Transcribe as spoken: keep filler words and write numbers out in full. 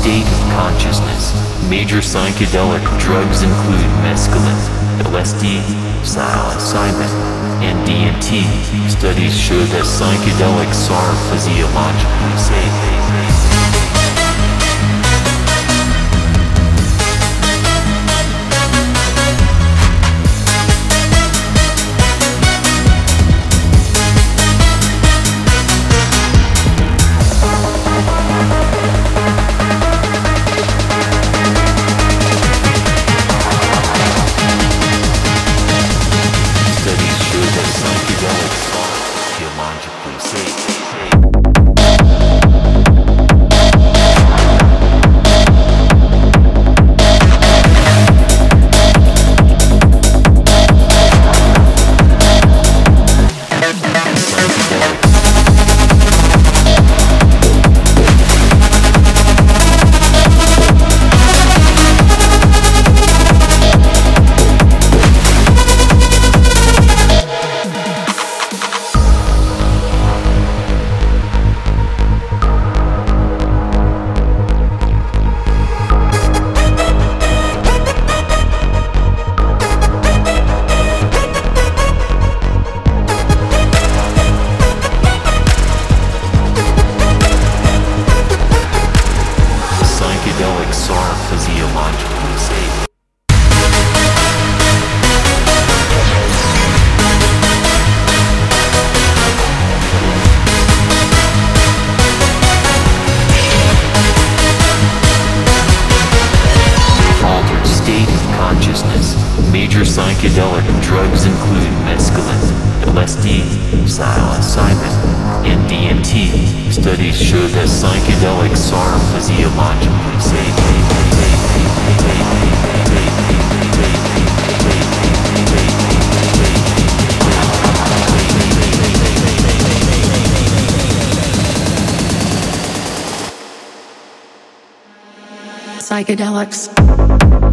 state of consciousness. Major psychedelic drugs include mescaline, L S D, psilocybin, and D M T. Studies show that psychedelics are physiologically safe. Major psychedelic drugs include mescaline, L S D, psilocybin, and D M T. Studies show that psychedelics are physiologically safe. Psychedelics.